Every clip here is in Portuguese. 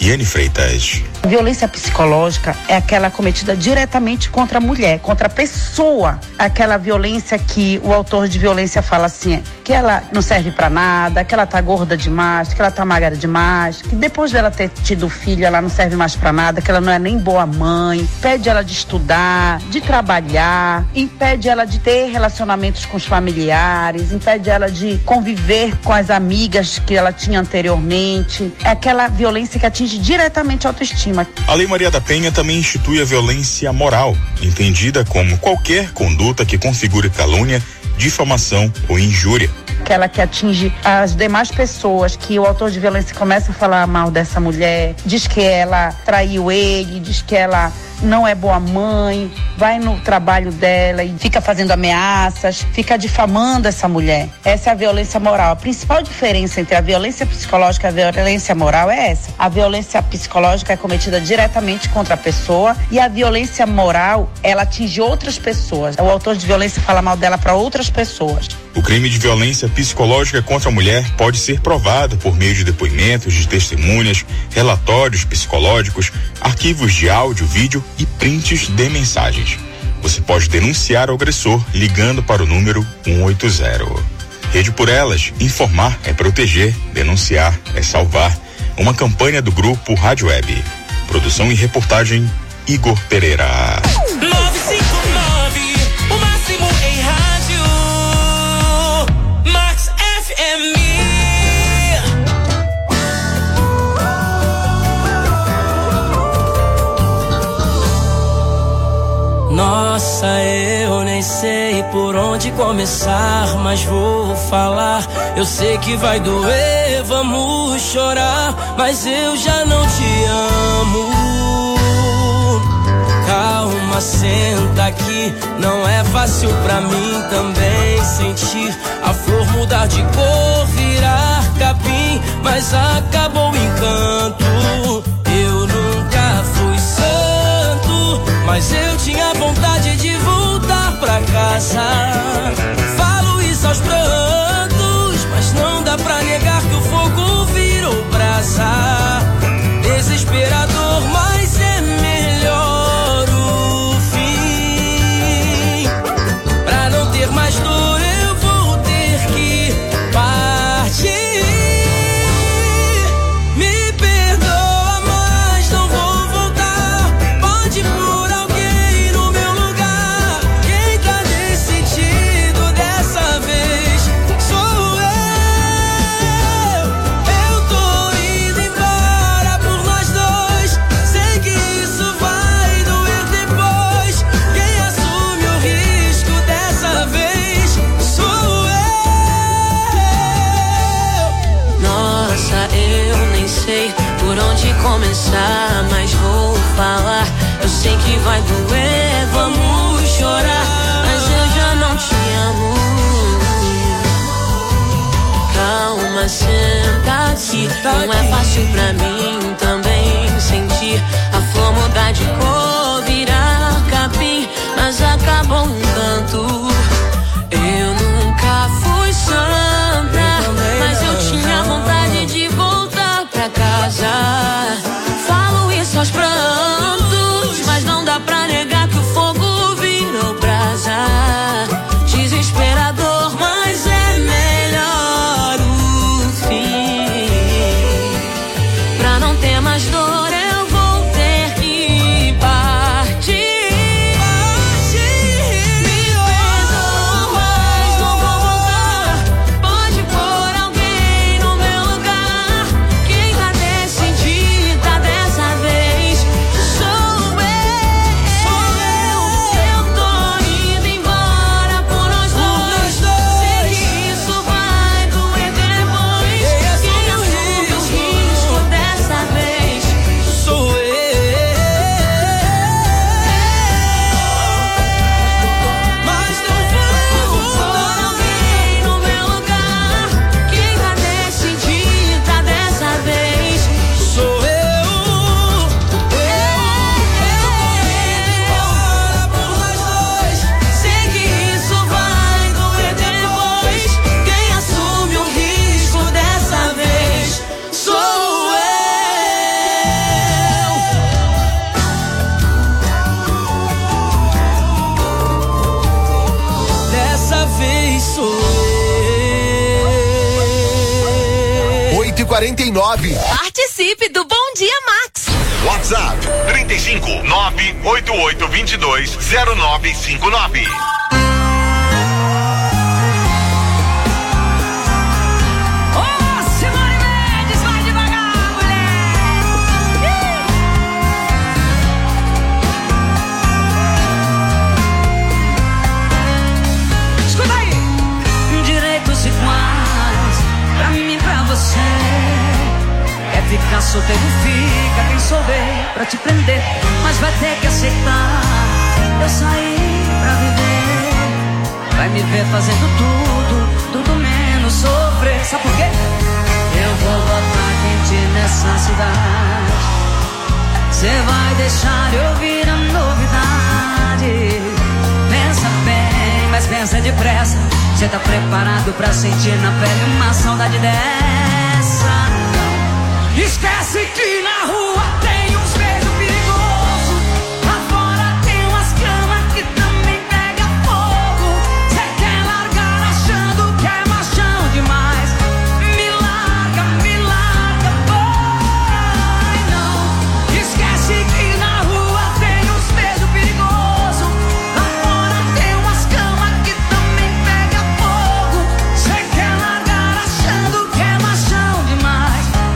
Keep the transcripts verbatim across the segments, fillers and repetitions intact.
Eliane Freitas. Violência psicológica é aquela cometida diretamente contra a mulher, contra a pessoa. Aquela violência que o autor de violência fala assim, que ela não serve pra nada, que ela tá gorda demais, que ela tá magra demais, que depois dela ter tido filho ela não serve mais pra nada, que ela não é nem boa mãe, impede ela de estudar, de trabalhar, impede ela de ter relacionamentos com os familiares, impede ela de conviver com as amigas que ela tinha anteriormente. É aquela violência que atinge diretamente a autoestima. A Lei Maria da Penha também institui a violência moral, entendida como qualquer conduta que configure calúnia, difamação ou injúria. Aquela que atinge as demais pessoas, que o autor de violência começa a falar mal dessa mulher, diz que ela traiu ele, diz que ela não é boa mãe, vai no trabalho dela e fica fazendo ameaças, fica difamando essa mulher. Essa é a violência moral. A principal diferença entre a violência psicológica e a violência moral é essa. A violência psicológica é cometida diretamente contra a pessoa e a violência moral, ela atinge outras pessoas. O autor de violência fala mal dela para outras pessoas. O crime de violência psicológica contra a mulher pode ser provado por meio de depoimentos de testemunhas, relatórios psicológicos, arquivos de áudio, vídeo e prints de mensagens. Você pode denunciar o agressor ligando para o número um oito zero. Rede por Elas, informar é proteger, denunciar é salvar. Uma campanha do grupo Rádio Web. Produção e reportagem Igor Pereira. nove cinco nove, o máximo em rádio. Max F M. Nossa, eu nem sei por onde começar, mas vou falar. Eu sei que vai doer, vamos chorar, mas eu já não te amo. Calma, senta aqui, não é fácil pra mim também sentir a flor mudar de cor, virar capim, mas acabou o encanto. Eu nunca fui santo, mas eu tinha vontade de voltar pra casa. Falo isso aos prantos, mas não dá pra negar que o fogo virou brasa. Desesperador, mas é melhor o fim. Pra não ter mais dor eu vou ter que partir. Me perdoa, mas não vou voltar. Pode por alguém no meu lugar. Quem tá decidido dessa vez sou eu. Eu tô indo embora por nós dois. Sei que isso vai doer depois. Quem assume o risco dessa vez sou eu. Nossa, eu nem sei por onde começar, mas vou falar. Eu sei que vai doer, vamos chorar, mas eu já não te amo. Calma, senta aqui, não é fácil pra mim também sentir a flor mudar de cor, virar capim, mas acabou um canto. Eu nunca fui santa, mas eu tinha vontade de voltar pra casa. Falo isso aos prantos, mas não dá pra negar que o fogo virou brasa. Desesperador, mas é melhor o fim. Pra não sou eu. oito e quarenta e nove. Participe do Bom Dia Max. WhatsApp trinta e cinco, nove oito oito dois dois, zero nove cinco nove. Ficar solteiro fica, quem souber pra te prender, mas vai ter que aceitar. Eu saí pra viver, vai me ver fazendo tudo, tudo menos sofrer. Sabe por quê? Eu vou botar quente nessa cidade. Cê vai deixar eu ouvir a novidade. Pensa bem, mas pensa depressa. Cê tá preparado pra sentir na pele uma saudade dessa? Esquece que na rua tem uns beijos perigosos. Lá fora tem umas camas que também pega fogo. Cê quer largar achando que é machão demais. Me larga, me larga, vai não. Esquece que na rua tem uns beijos perigosos. Lá fora tem umas camas que também pega fogo. Cê quer largar achando que é machão demais.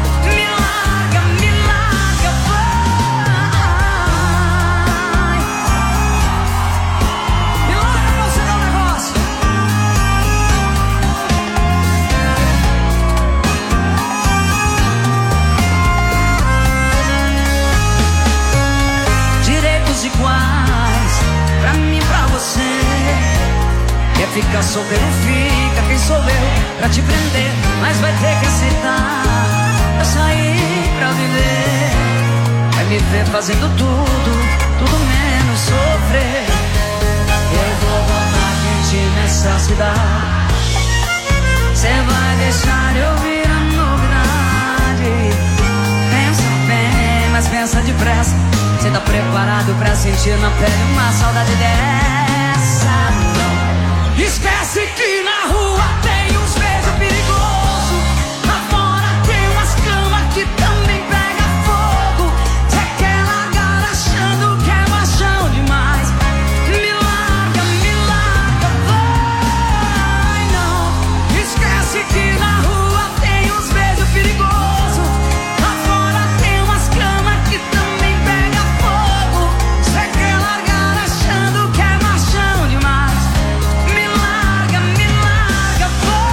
Iguais, pra mim, pra você. Quer ficar solteiro, fica, quem sou eu pra te prender, mas vai ter que aceitar. Eu saí pra viver, vai me ver fazendo tudo, tudo menos sofrer. Eu vou botar quente nessa cidade. Cê vai deixar eu ouvir a novidade. Pensa bem, mas pensa depressa. Cê tá preparado pra sentir na pele uma saudade dessa? Não. Esquece que na rua tem uns beijos perigosos. Lá fora tem umas camas que também pega fogo. Cê quer largar achando que é machão demais. Me larga, me larga, vai não. Esquece que na rua tem uns beijos perigosos. Lá fora tem umas camas que também pega fogo. Cê quer largar achando que é machão demais. Me larga, me larga,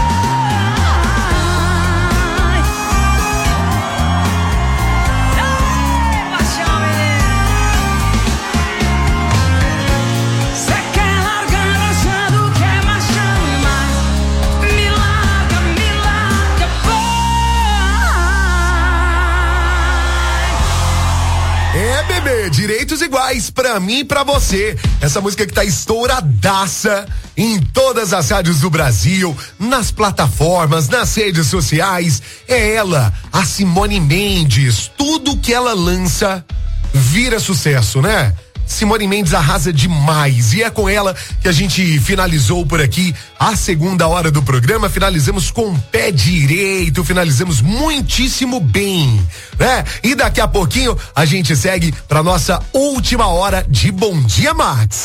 vai. Ei, machão, menino. Cê quer largar achando que é machão demais. Me larga, me larga, vai. É, bebê, direitos iguais pra mim e pra você. Essa música que tá estouradaça em todas as rádios do Brasil, nas plataformas, nas redes sociais. É ela, a Simone Mendes. Tudo que ela lança vira sucesso, né? Simone Mendes arrasa demais e é com ela que a gente finalizou por aqui a segunda hora do programa. Finalizamos com o pé direito, finalizamos muitíssimo bem, né? E daqui a pouquinho a gente segue pra nossa última hora de Bom Dia Max.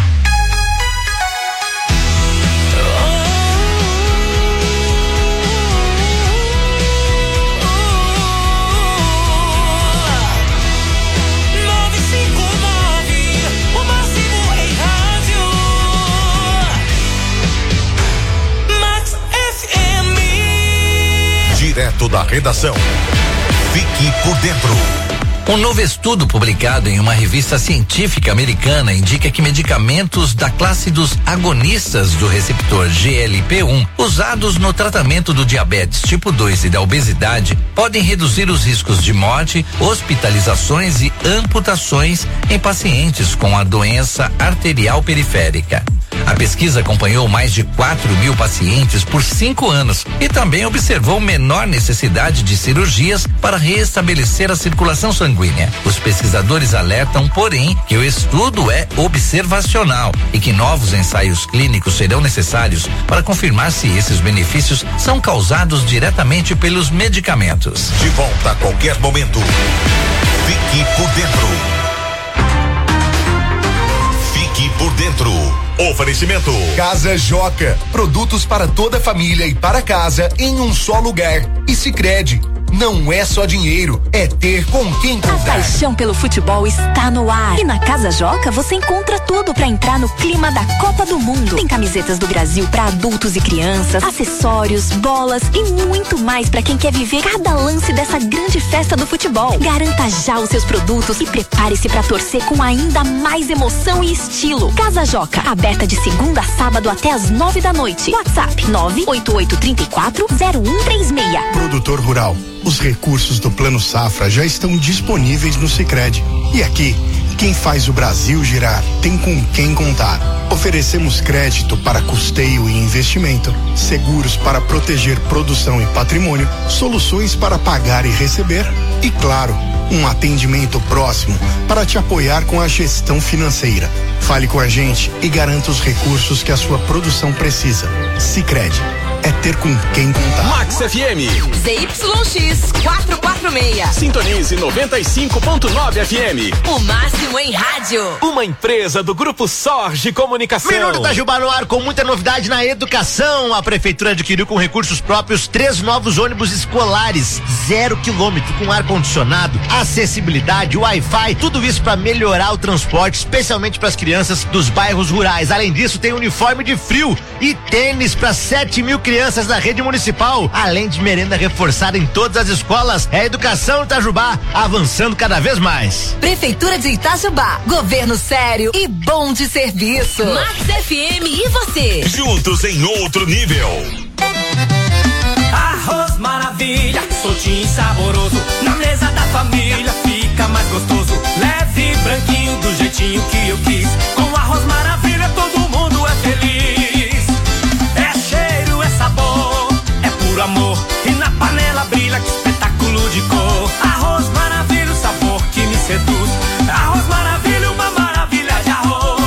Direto da redação. Fique por dentro. Um novo estudo publicado em uma revista científica americana indica que medicamentos da classe dos agonistas do receptor G L P um, usados no tratamento do diabetes tipo dois e da obesidade, podem reduzir os riscos de morte, hospitalizações e amputações em pacientes com a doença arterial periférica. A pesquisa acompanhou mais de quatro mil pacientes por cinco anos e também observou menor necessidade de cirurgias para restabelecer a circulação sanguínea. Os pesquisadores alertam, porém, que o estudo é observacional e que novos ensaios clínicos serão necessários para confirmar se esses benefícios são causados diretamente pelos medicamentos. De volta a qualquer momento. Fique por dentro. Fique por dentro. Oferecimento. Casa Joca, produtos para toda a família e para casa em um só lugar. E Sicredi, não é só dinheiro, é ter com quem contar. A paixão pelo futebol está no ar. E na Casa Joca você encontra tudo para entrar no clima da Copa do Mundo. Tem camisetas do Brasil para adultos e crianças, acessórios, bolas e muito mais para quem quer viver cada lance dessa grande festa do futebol. Garanta já os seus produtos e prepare-se para torcer com ainda mais emoção e estilo. Casa Joca, aberta de segunda a sábado até às nove da noite. WhatsApp nove oito oito três quatro zero um três seis. Produtor rural. Os recursos do Plano Safra já estão disponíveis no Sicredi. E aqui, quem faz o Brasil girar tem com quem contar. Oferecemos crédito para custeio e investimento, seguros para proteger produção e patrimônio, soluções para pagar e receber e, claro, um atendimento próximo para te apoiar com a gestão financeira. Fale com a gente e garanta os recursos que a sua produção precisa. Sicredi. É ter com quem contar. Max F M. Z Y X quatrocentos e quarenta e seis. Sintonize noventa e cinco ponto nove F M. O máximo em rádio. Uma empresa do Grupo Sorge Comunicação. Minuto Itajubá no ar com muita novidade na educação. A prefeitura adquiriu com recursos próprios três novos ônibus escolares, zero quilômetro, com ar-condicionado, acessibilidade, Wi-Fi, tudo isso para melhorar o transporte, especialmente para as crianças dos bairros rurais. Além disso, tem uniforme de frio e tênis para sete mil crianças da rede municipal, além de merenda reforçada em todas as escolas. É a educação Itajubá avançando cada vez mais. Prefeitura de Itajubá, governo sério e bom de serviço. Max F M e você. Juntos em outro nível. Arroz maravilha, soltinho e saboroso, na mesa da família fica mais gostoso. Leve e branquinho do jeitinho que eu quis. Com arroz maravilha todo mundo é feliz. É cheiro, é sabor, é puro amor. E na panela brilha, que espetáculo de cor. Arroz maravilha, o sabor que me seduz. Arroz maravilha, uma maravilha de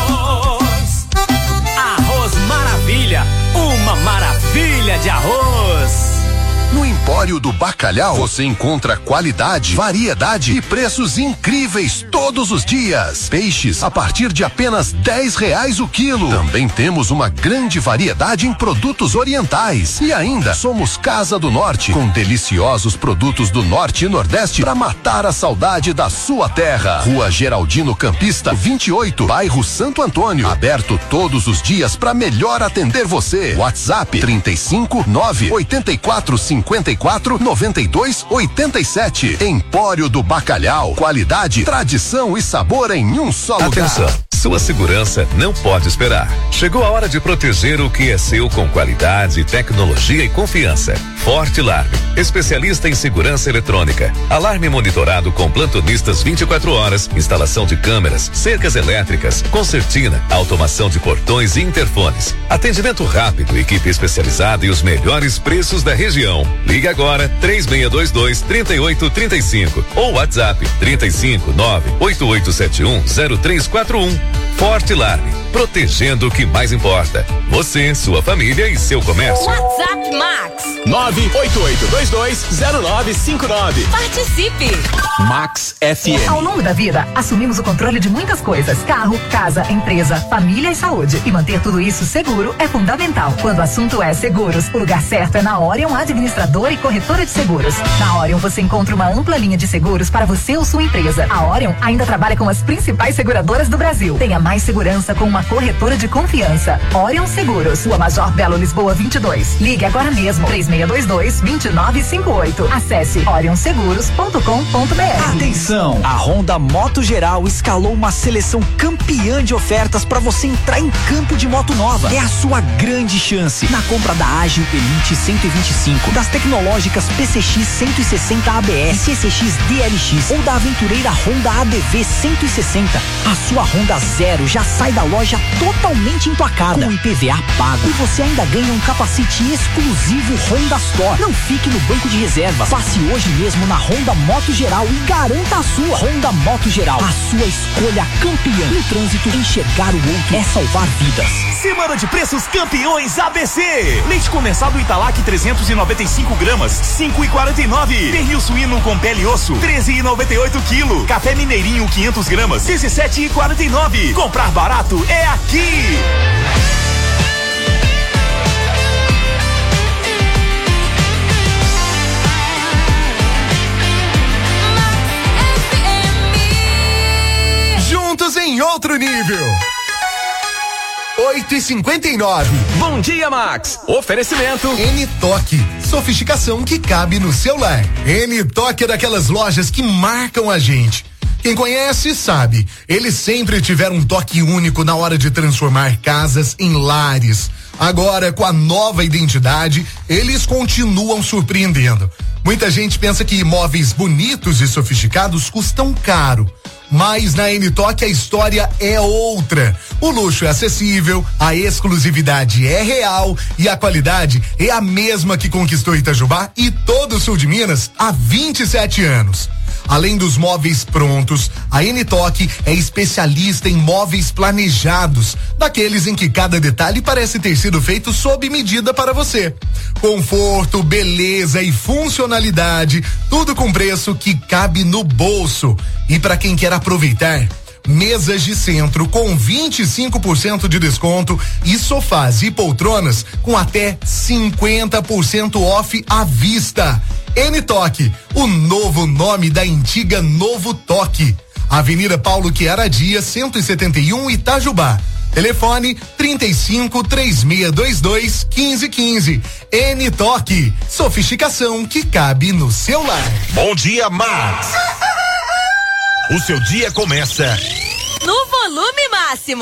arroz. Arroz maravilha, uma maravilha de arroz. No Empório do Bacalhau, você encontra qualidade, variedade e preços incríveis todos os dias. Peixes a partir de apenas dez reais o quilo. Também temos uma grande variedade em produtos orientais. E ainda somos Casa do Norte, com deliciosos produtos do Norte e Nordeste para matar a saudade da sua terra. Rua Geraldino Campista, vinte e oito, bairro Santo Antônio. Aberto todos os dias para melhor atender você. WhatsApp trinta e cinco, nove oitenta e quatro, cinquenta e quatro, noventa e dois, oitenta e sete. Empório do Bacalhau. Qualidade, tradição e sabor em um só lugar. Atenção, sua segurança não pode esperar. Chegou a hora de proteger o que é seu com qualidade, tecnologia e confiança. Fortilarme, especialista em segurança eletrônica. Alarme monitorado com plantonistas vinte e quatro horas, instalação de câmeras, cercas elétricas, concertina, automação de portões e interfones. Atendimento rápido, equipe especializada e os melhores preços da região. Ligue agora três seis dois dois, três oito três cinco ou WhatsApp trinta e cinco, nove oito oito sete um, zero três quatro um. Fortilarme, protegendo o que mais importa. Você, sua família e seu comércio. WhatsApp Max nove oito oito dois dois zero nove cinco nove. Participe. Max F M. Ao longo da vida, assumimos o controle de muitas coisas: carro, casa, empresa, família e saúde. E manter tudo isso seguro é fundamental. Quando o assunto é seguros, o lugar certo é na Orion Administradora e Corretora de Seguros. Na Orion você encontra uma ampla linha de seguros para você ou sua empresa. A Orion ainda trabalha com as principais seguradoras do Brasil. Tenha mais segurança com uma corretora de confiança. Orion Seguros, Rua Major Belo Lisboa vinte e dois. Ligue agora mesmo, três seis dois dois, dois nove cinco oito. Acesse orion seguros ponto com ponto b r. Atenção! A Honda Moto Geral escalou uma seleção campeã de ofertas para você entrar em campo de moto nova. É a sua grande chance. Na compra da Ágil Elite cento e vinte e cinco, das tecnológicas P C X cento e sessenta A B S, C C X D L X ou da aventureira Honda A D V cento e sessenta, a sua Honda Zero já sai da loja loja totalmente emplacada, com I P V A pago. E você ainda ganha um capacete exclusivo Honda Store. Não fique no banco de reservas. Passe hoje mesmo na Honda Moto Geral e garanta a sua. Honda Moto Geral, a sua escolha campeã. No trânsito, enxergar o outro é salvar vidas. Semana de preços campeões A B C. Leite condensado Italac trezentos e noventa e cinco gramas, cinco e quarenta e nove. Pernil suíno com pele e osso, treze e noventa e oito quilo. Café Mineirinho quinhentas gramas, dezessete e quarenta e nove. Comprar barato é aqui. Juntos em outro nível. oito e cinquenta e nove. Bom dia, Max. Oferecimento N-Toque, sofisticação que cabe no seu lar. N-Toque é daquelas lojas que marcam a gente. Quem conhece sabe, eles sempre tiveram um toque único na hora de transformar casas em lares. Agora, com a nova identidade, eles continuam surpreendendo. Muita gente pensa que imóveis bonitos e sofisticados custam caro. Mas na N-Toque a história é outra. O luxo é acessível, a exclusividade é real e a qualidade é a mesma que conquistou Itajubá e todo o sul de Minas há vinte e sete anos. Além dos móveis prontos, a N-Toque é especialista em móveis planejados, daqueles em que cada detalhe parece ter sido feito sob medida para você. Conforto, beleza e funcionalidade, tudo com preço que cabe no bolso. E para quem quer aproveitar, mesas de centro com vinte e cinco por cento de desconto e sofás e poltronas com até cinquenta por cento off à vista. N-Toque, o novo nome da antiga Novo Toque. Avenida Paulo Chiara Dias, cento e setenta e um, Itajubá. Telefone trinta e cinco, três seis dois dois, quinze quinze. N-Toque, sofisticação que cabe no seu lar. Bom dia, Max. O seu dia começa no volume máximo.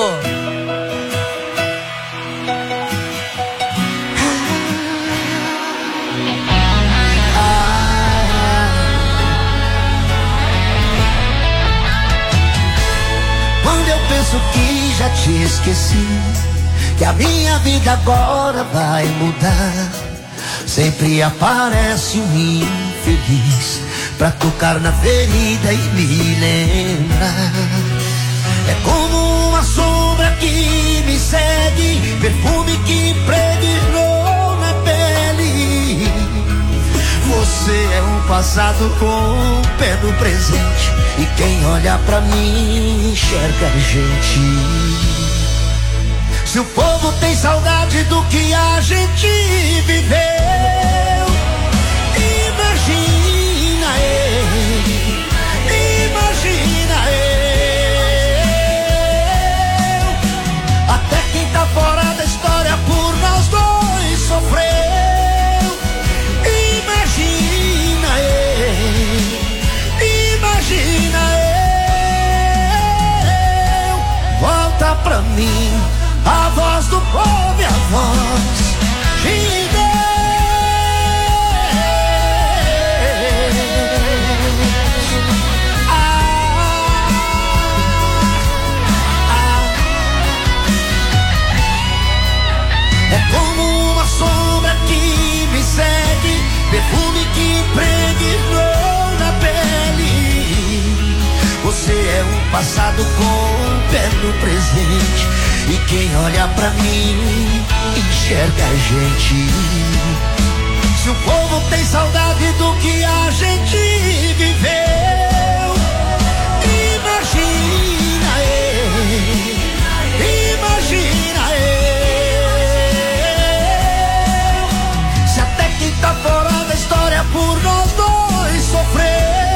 Quando eu penso que já te esqueci, que a minha vida agora vai mudar, sempre aparece um infeliz pra tocar na ferida e me lembrar. É como uma sombra que me segue, perfume que impregnou na pele. Você é um passado com o pé no presente, e quem olha pra mim enxerga a gente. Se o povo tem saudade do que a gente viveu, imagina eu, imagina eu. Até quem tá fora da história por nós dois sofreu. Imagina eu, imagina eu. Volta pra mim a voz do povo e a voz de Deus. É como uma sombra que me segue, perfume que impregnou na pele. Você é um passado com o pé no presente, e quem olha pra mim enxerga a gente. Se o povo tem saudade do que a gente viveu, imagina eu, imagina eu. Se até quem tá fora da história por nós dois sofreu,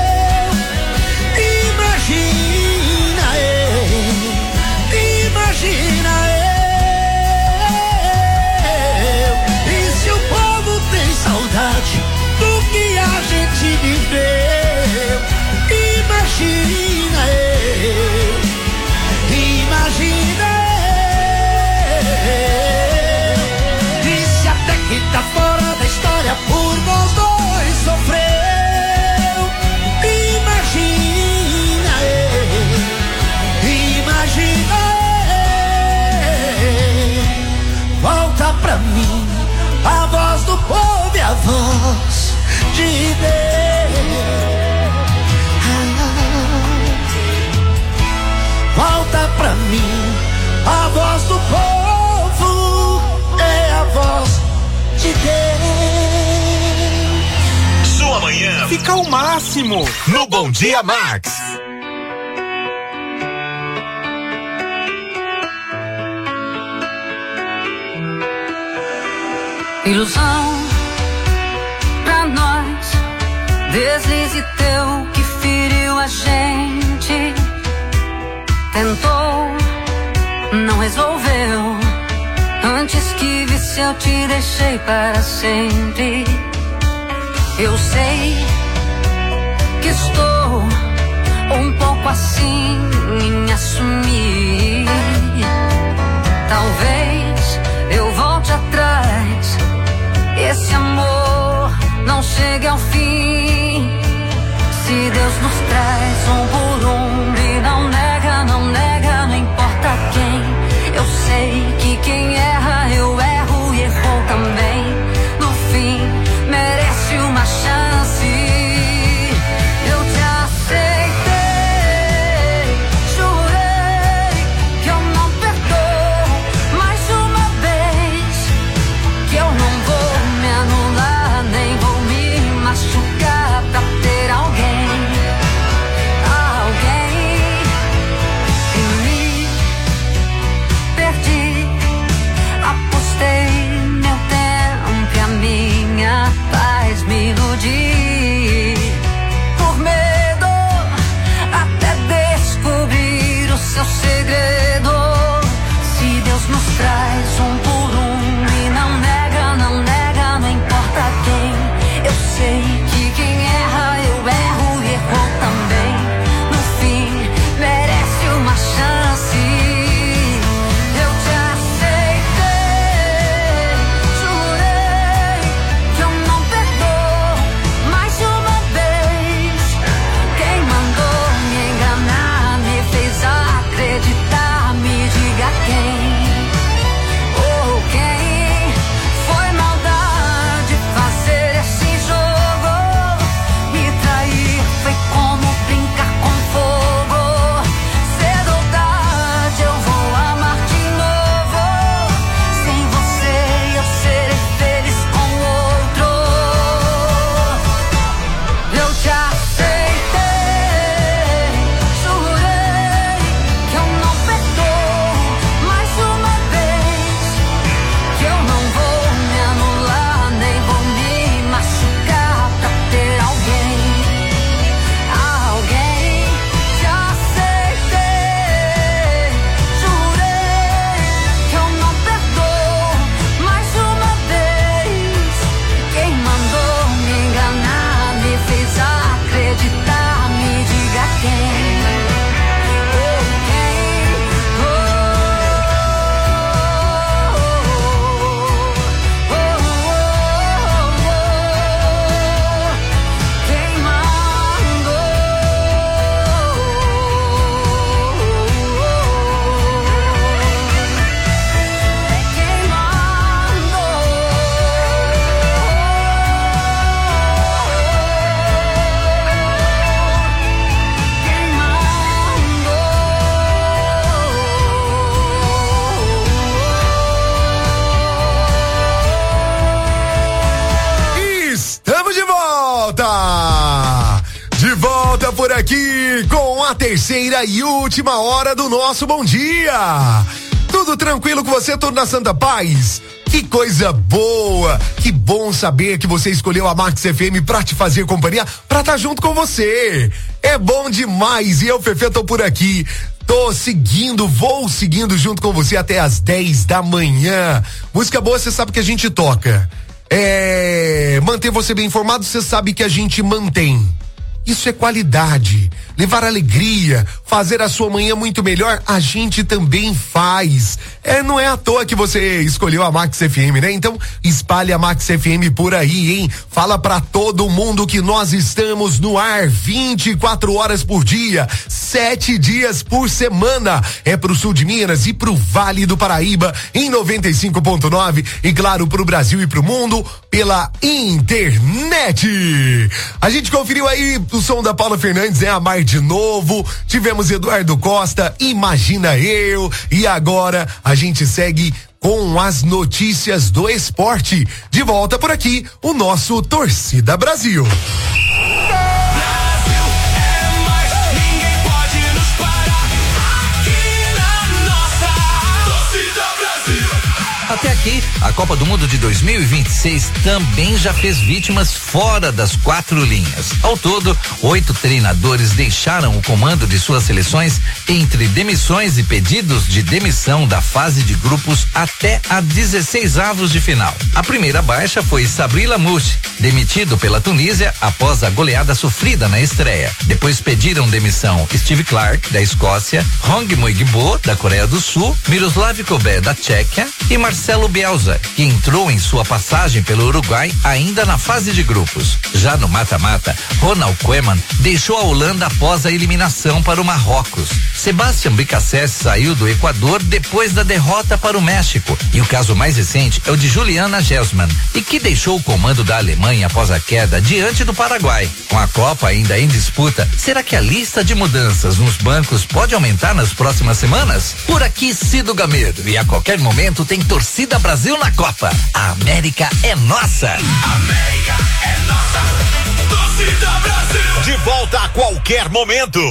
imagina eu, imagina eu. E se o povo tem saudade do que a gente viveu, imagina eu, imagina eu. E se até quem tá fora da história por nós dois sofreu, imagina eu, imagina eu. te dei. Ah, volta pra mim, a voz do povo é a voz de Deus. Sua manhã fica o máximo no Bom Dia Max. Ilusão pra nós, deslize teu que feriu a gente. Tentou, não resolveu. Antes que visse eu te deixei para sempre. Eu sei que estou um pouco assim em assumir. Talvez eu volte atrás, esse amor não chega ao fim. Se Deus nos traz um por um e não nega, não nega, não importa quem. Eu sei que quem erra, eu erro e errou também. No fim, merece uma chance. Eu te aceitei, jurei que eu não perdoo mais uma vez. Que eu não vou me anular, nem vou me machucar pra ter alguém, alguém. E me perdi, apostei meu tempo e a minha paz me iludi. Por medo até descobrir o seu segredo. Se Deus nos traz um por um e não nega, não nega, não importa quem. Eu sei que quem erra, eu erro e errou também. No fim, merece uma chance. Eu te aceitei, jurei que eu não perdoo mais uma vez. Quem mandou me enganar, me fez acreditar, me diga quem. Ou quem foi maldade fazer esse jogo? Me trair foi como brincar com fogo. Cedo ou tarde eu vou amar de novo. Sem você eu serei feliz com outro. Eu te aceitei, jurei que eu não perdoo mais uma vez. Que eu não vou me anular, nem vou me machucar pra ter alguém, alguém. Te aceitei, jurei que eu não perdoo mais uma vez. Quem mandou me enganar, me fez acreditar, me diga quem. Ou quem, oh, oh, oh, oh, quem mandou. Quem Estamos de volta! De volta por aqui com a terceira e última hora do nosso Bom Dia. Tudo tranquilo com você, tudo na Santa Paz? Que coisa boa! Que bom saber que você escolheu a Max F M pra te fazer companhia, pra estar junto com você. É bom demais e eu, Fefe, tô por aqui. Tô seguindo, vou seguindo junto com você até as dez da manhã. Música boa, você sabe que a gente toca. É, manter você bem informado, você sabe que a gente mantém. Isso é qualidade. Levar alegria, fazer a sua manhã muito melhor, a gente também faz. É, não é à toa que você escolheu a Max F M, né? Então, espalhe a Max F M por aí, hein? Fala pra todo mundo que nós estamos no ar vinte e quatro horas por dia, sete dias por semana. É pro sul de Minas e pro Vale do Paraíba em noventa e cinco ponto nove e claro, pro Brasil e pro mundo pela internet. A gente conferiu aí o som da Paula Fernandes, é Amar de Novo. Tivemos Eduardo Costa, Imagina Eu. E agora a gente segue com as notícias do esporte. De volta por aqui, o nosso Torcida Brasil. Até aqui, a Copa do Mundo de dois mil e vinte e seis também já fez vítimas fora das quatro linhas. Ao todo, oito treinadores deixaram o comando de suas seleções entre demissões e pedidos de demissão da fase de grupos até a dezesseis avos de final. A primeira baixa foi Sabri Lamouche, demitido pela Tunísia após a goleada sofrida na estreia. Depois pediram demissão Steve Clark, da Escócia, Hong Moigbo, da Coreia do Sul, Miroslav Kobe, da Tchequia e Marcelo Bielsa, que entrou em sua passagem pelo Uruguai ainda na fase de grupos. Já no mata-mata, Ronald Koeman deixou a Holanda após a eliminação para o Marrocos. Sebastian Becassese saiu do Equador depois da derrota para o México. E o caso mais recente é o de Juliana Gelsmann, e que deixou o comando da Alemanha após a queda diante do Paraguai. Com a Copa ainda em disputa, será que a lista de mudanças nos bancos pode aumentar nas próximas semanas? Por aqui, Cido Gameiro, e a qualquer momento tem Torcida Brasil na Copa. A América é nossa. América é nossa. Torcida Brasil. De volta a qualquer momento.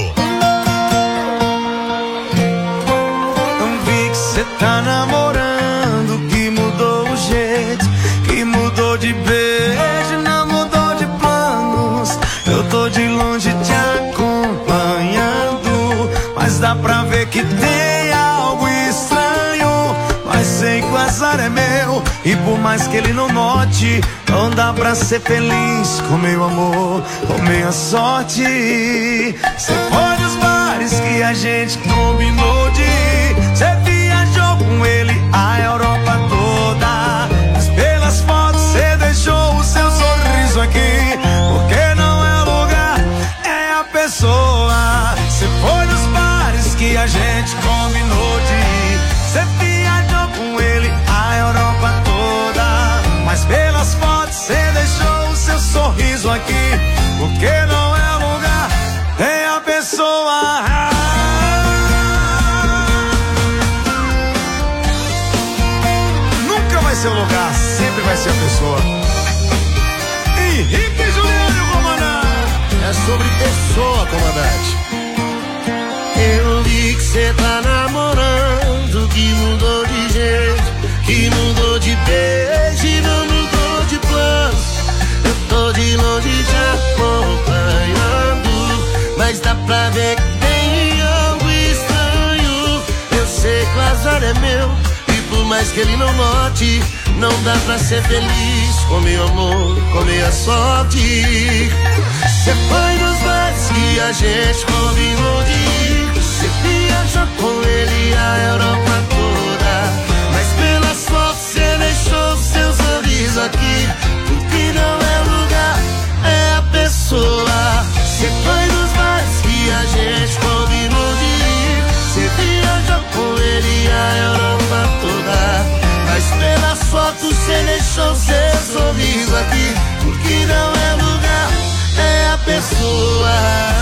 Não vi que cê tá namorando, que mudou o jeito, que mudou de beijo, não mudou de planos. Eu tô de longe te acompanhando, mas dá pra ver que tem algo estranho. Mas sei que o azar é meu, e por mais que ele não note, não dá pra ser feliz com meu amor, com minha sorte. Cê foi nos bares que a gente combinou de ir, cê viajou com ele a Europa toda, mas pelas fotos cê deixou o seu sorriso aqui, porque não é o lugar, é a pessoa. Cê foi nos bares que a gente combinou de ir, cê viajou com ele a Europa toda, mas pelas fotos cê deixou o seu sorriso aqui, porque não é o lugar, é a pessoa. Nunca vai ser o lugar, sempre vai ser a pessoa. Henrique Juliano, comandante. É sobre pessoa, comandante. Eu vi que cê tá namorando, que mudou de jeito, que mudou de beijo e não mudou de planos. Eu tô de longe te acompanhando, mas dá pra ver que tem algo estranho. Eu sei que o azar é meu, e por mais que ele não note, não dá pra ser feliz com meu amor, com minha sorte. Cê foi nos bares que a gente combinou de ir, cê viajou com ele a Europa toda, mas pelas fotos cê deixou seu sorriso aqui, porque não é lugar, é a pessoa. Cê foi nos bares que a gente combinou de ir, cê viajou com ele a Europa toda, mas pelas fotos cê deixou seu sorriso aqui, porque não é lugar, é a pessoa.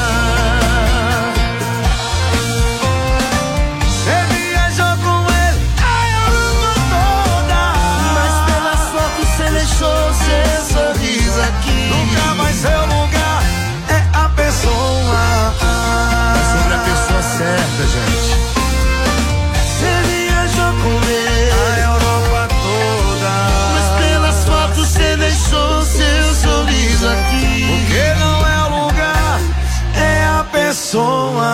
Cê viajou com ele a Europa toda, mas pelas fotos cê deixou seu sorriso aqui. Nunca vai ser o lugar, é a pessoa. É sobre a pessoa certa, gente. Cê viajou com ele a Europa toda, mas pelas fotos cê deixou seu sorriso aqui, porque não é o lugar, é a pessoa.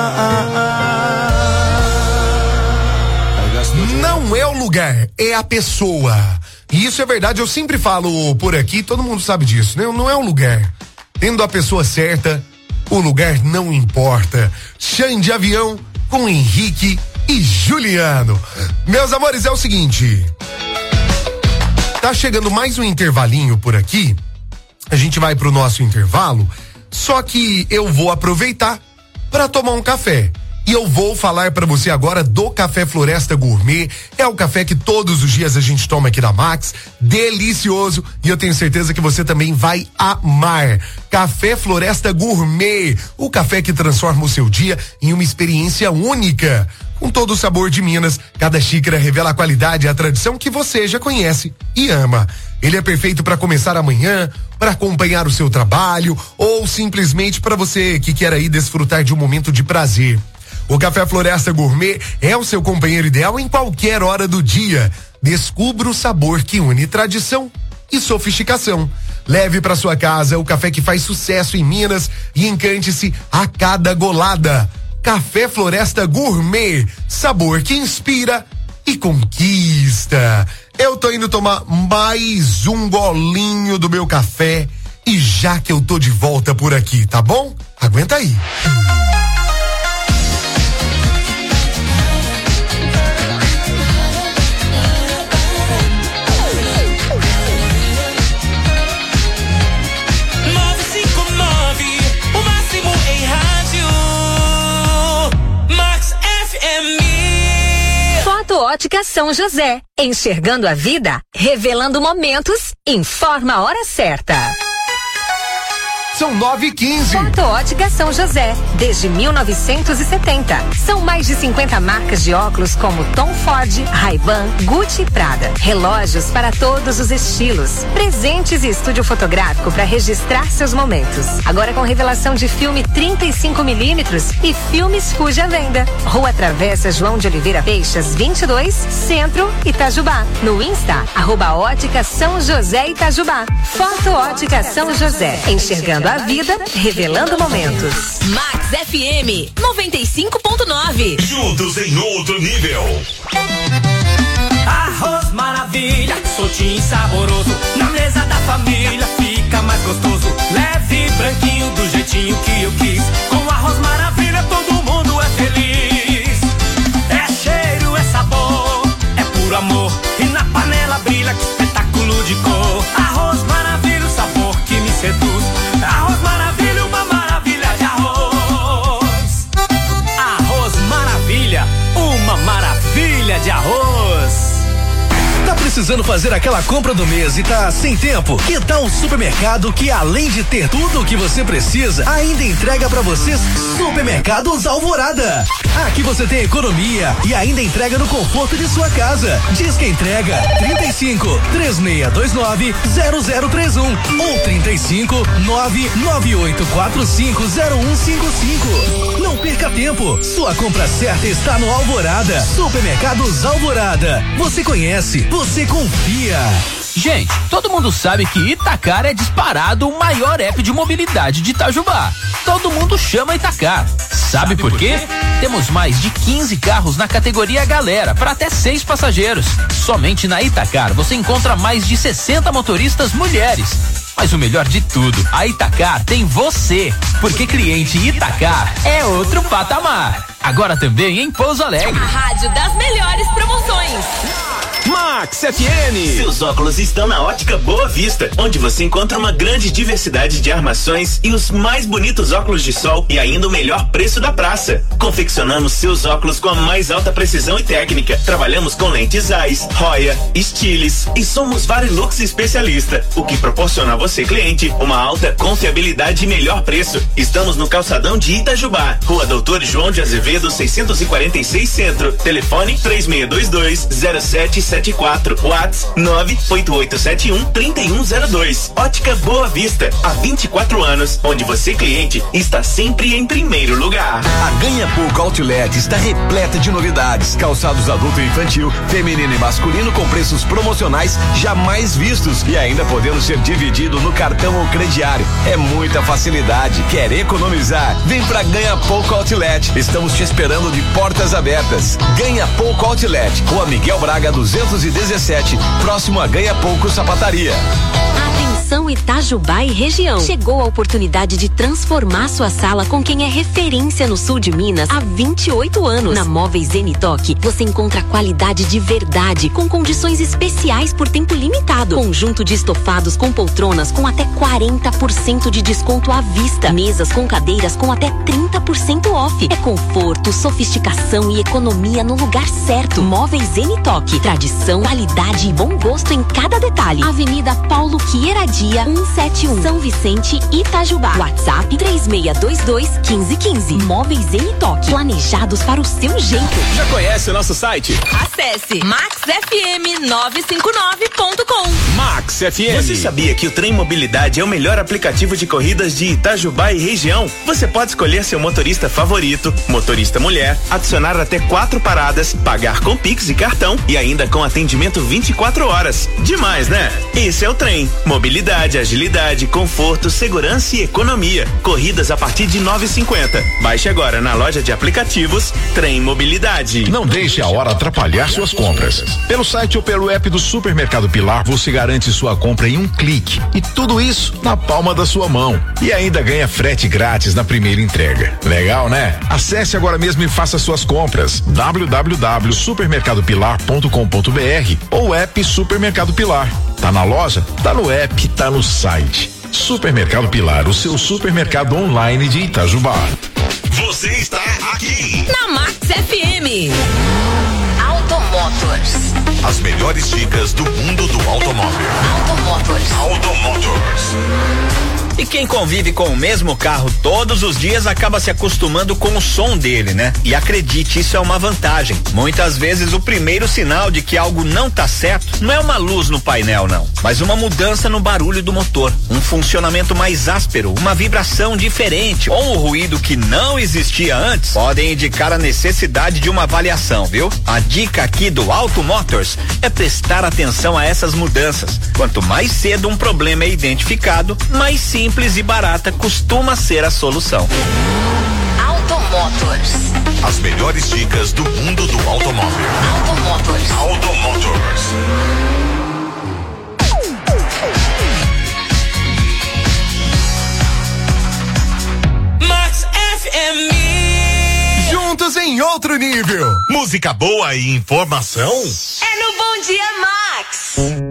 Não é o lugar, é a pessoa. E isso é verdade, eu sempre falo por aqui, todo mundo sabe disso, né? Não é o lugar. Tendo a pessoa certa, o lugar não importa. Xande de Avião com Henrique e Juliano. Meus amores, é o seguinte. Tá chegando mais um intervalinho por aqui. A gente vai pro nosso intervalo. Só que eu vou aproveitar para tomar um café. E eu vou falar para você agora do Café Floresta Gourmet. É o café que todos os dias a gente toma aqui na Max. Delicioso. E eu tenho certeza que você também vai amar. Café Floresta Gourmet. O café que transforma o seu dia em uma experiência única. Com todo o sabor de Minas, cada xícara revela a qualidade e a tradição que você já conhece e ama. Ele é perfeito para começar amanhã, para acompanhar o seu trabalho ou simplesmente para você que quer aí desfrutar de um momento de prazer. O Café Floresta Gourmet é o seu companheiro ideal em qualquer hora do dia. Descubra o sabor que une tradição e sofisticação. Leve para sua casa o café que faz sucesso em Minas e encante-se a cada golada. Café Floresta Gourmet, sabor que inspira e conquista. Eu tô indo tomar mais um golinho do meu café e já que eu tô de volta por aqui, tá bom? Aguenta aí. Ótica São José, enxergando a vida, revelando momentos, informa a hora certa. São nove e quinze. Foto Ótica São José, desde mil novecentos e setenta. São mais de cinquenta marcas de óculos como Tom Ford, Ray-Ban, Gucci e Prada. Relógios para todos os estilos. Presentes e estúdio fotográfico para registrar seus momentos. Agora com revelação de filme trinta e cinco milímetros e filmes Fuji à venda. Rua Travessa João de Oliveira Peixas, vinte e dois, Centro, Itajubá. No Insta, arroba Ótica São José Itajubá. Foto Ótica São José, enxergando a vida, revelando momentos. Max F M noventa e cinco ponto nove. Juntos em outro nível. Arroz maravilha, soltinho e saboroso. Na mesa da família fica mais gostoso. Leve e branquinho do jeitinho que eu quis. Com arroz maravilha todo mundo é feliz. É cheiro, é sabor, é puro amor. E na panela brilha, que espetáculo de cor. Arroz maravilha, o sabor que me seduz. Arroz maravilha, uma maravilha de arroz. Arroz maravilha, uma maravilha de arroz. Tá precisando fazer aquela compra do mês e tá sem tempo? Que tal um supermercado que, além de ter tudo o que você precisa, ainda entrega pra vocês? Supermercados Alvorada. Aqui você tem economia e ainda entrega no conforto de sua casa. Diz que entrega trinta e cinco, três seis dois nove, zero zero três um ou trinta e cinco, nove nove oito quatro cinco zero um cinco cinco. Não perca tempo. Sua compra certa está no Alvorada. Supermercados Alvorada. Você conhece, você confia. Gente, todo mundo sabe que Itacar é disparado o maior app de mobilidade de Itajubá. Todo mundo chama Itacar. Sabe por quê? Temos mais de quinze carros na categoria Galera, para até seis passageiros. Somente na Itacar você encontra mais de sessenta motoristas mulheres. Mas o melhor de tudo, a Itacar tem você, porque cliente Itacar é outro patamar. Agora também em Pouso Alegre. A rádio das melhores promoções. Max F M. Seus óculos estão na Ótica Boa Vista, onde você encontra uma grande diversidade de armações e os mais bonitos óculos de sol e ainda o melhor preço da praça. Confeccionamos seus óculos com a mais alta precisão e técnica. Trabalhamos com lentes Zeiss, Roya, Stiles e somos Varilux especialista, o que proporciona a você, cliente, uma alta confiabilidade e melhor preço. Estamos no calçadão de Itajubá, Rua Doutor João de Azevedo, seiscentos e quarenta e seis Centro. Telefone três seis dois dois, zero sete sete quatro. WhatsApp nove oito oito sete um, três um zero dois. Ótica Boa Vista, há vinte e quatro anos, onde você, cliente, está sempre em primeiro lugar. A Ganha Pouco Outlet está repleta de novidades, calçados adulto e infantil, feminino e masculino com preços promocionais jamais vistos e ainda podendo ser dividido no cartão ou crediário. É muita facilidade. Quer economizar? Vem pra Ganha Pouco Outlet. Estamos te esperando de portas abertas. Ganha Pouco Outlet, Rua Miguel Braga duzentos e dezessete, próximo a Ganha Pouco Sapataria. Atenção Atenção Itajubá e região. Chegou a oportunidade de transformar sua sala com quem é referência no sul de Minas há vinte e oito anos. Na Móveis Zenitoque, você encontra qualidade de verdade com condições especiais por tempo limitado. Conjunto de estofados com poltronas com até quarenta por cento de desconto à vista. Mesas com cadeiras com até trinta por cento off. É conforto, sofisticação e economia no lugar certo. Móveis Zenitoque. Tradição, qualidade e bom gosto em cada detalhe. Avenida Paulo Queiradia, cento e setenta e um, São Vicente, Itajubá. WhatsApp três seis dois dois, um cinco um cinco. Móveis Zenitoque. Planejados para o seu jeito. Já conhece o nosso site? Acesse max f m nove cinco nove ponto com. Max F M. Você sabia que o Trem Mobilidade é o melhor aplicativo de corridas de Itajubá e região? Você pode escolher seu motorista favorito, motorista mulher, adicionar até quatro paradas, pagar com Pix e cartão e ainda com atendimento vinte e quatro horas. Demais, né? Esse é o trem. Mobilidade, agilidade, conforto, segurança e economia. Corridas a partir de nove e cinquenta. Baixe agora na loja de aplicativos Trem Mobilidade. Não deixe a hora atrapalhar suas compras. Pelo site ou pelo app do Supermercado Pilar, você garante sua compra em um clique. E tudo isso na palma da sua mão. E ainda ganha frete grátis na primeira entrega. Legal, né? Acesse agora mesmo e faça suas compras. w w w ponto supermercado pilar ponto com ponto b r ou app Supermercado Pilar. Tá na loja? Tá no app, tá no site. Supermercado Pilar, o seu supermercado online de Itajubá. Você está aqui na Max F M. Automotors. As melhores dicas do mundo do automóvel. Automotors. Automotors. E quem convive com o mesmo carro todos os dias acaba se acostumando com o som dele, né? E acredite, isso é uma vantagem. Muitas vezes o primeiro sinal de que algo não tá certo não é uma luz no painel, não, mas uma mudança no barulho do motor, um funcionamento mais áspero, uma vibração diferente ou um ruído que não existia antes, podem indicar a necessidade de uma avaliação, viu? A dica aqui do Automotors é prestar atenção a essas mudanças. Quanto mais cedo um problema é identificado, mais simples Simples e barata costuma ser a solução. Automotors. As melhores dicas do mundo do automóvel. Automotors. Automotors. Max F M. Juntos em outro nível. Música boa e informação. É no Bom Dia Max.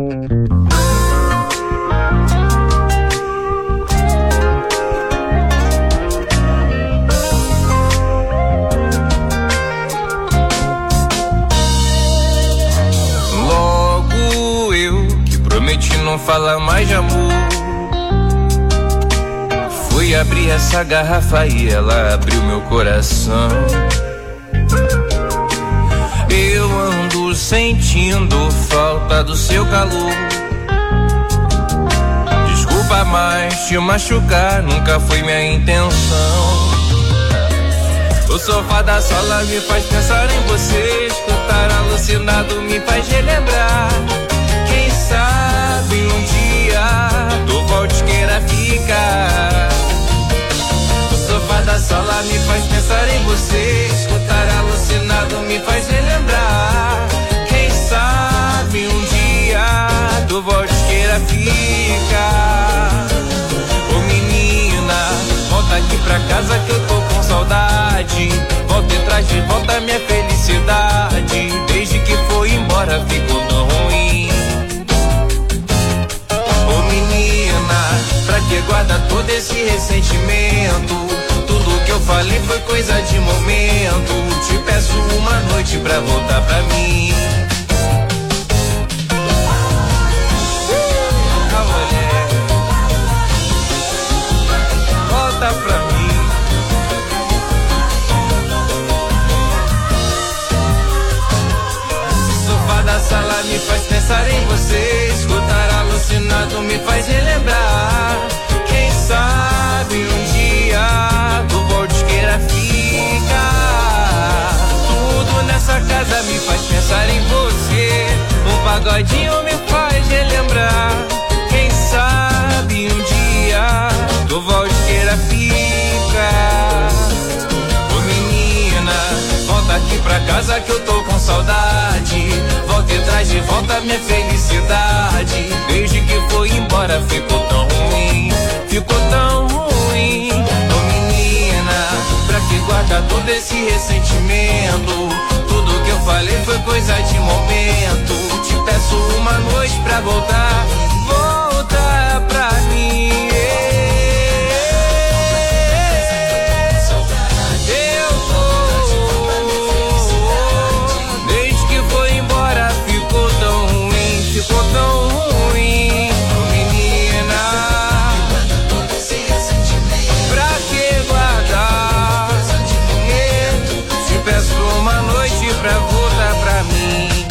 Não fala mais de amor. Fui abrir essa garrafa e ela abriu meu coração. Eu ando sentindo falta do seu calor. Desculpa, mas te machucar nunca foi minha intenção. O sofá da sala me faz pensar em você. Escutar alucinado me faz relembrar. Quem sabe um dia tu volte queira ficar. O sofá da sala me faz pensar em você. Escutar alucinado me faz relembrar. Quem sabe um dia tu volte queira ficar. Ô menina, volta aqui pra casa que eu tô com saudade. Volta e traz de volta minha felicidade. Desde que foi embora ficou tão ruim. Pra que guarda todo esse ressentimento? Tudo que eu falei foi coisa de momento. Te peço uma noite pra voltar pra mim. Volta pra mim. Sofá da sala me faz pensar em você. Escutar alucinado me faz relembrar. Quem sabe um dia tu volte queira ficar. Tudo nessa casa me faz pensar em você. Um pagodinho me faz relembrar. Quem sabe um dia tu volte queira ficar. Ô menina, volta aqui pra casa que eu tô com saudade. Volta e traz de volta minha felicidade. Desde que foi embora embora ficou tão ruim, ficou tão ruim. Ô menina, pra que guarda todo esse ressentimento? Tudo que eu falei foi coisa de momento. Te peço uma noite pra voltar, voltar pra mim. Ficou tão ruim, menina. Pra que guardar? Te peço uma noite pra voltar pra mim.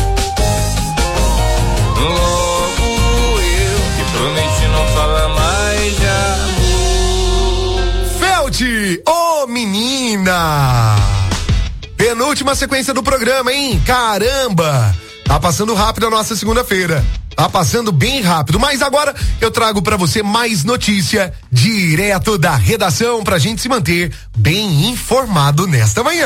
Logo eu que prometi não falar mais de amor. Felt, ô menina! Penúltima sequência do programa, hein? Caramba! Tá passando rápido a nossa segunda-feira. Tá passando bem rápido, mas agora eu trago pra você mais notícia direto da redação pra gente se manter bem informado nesta manhã.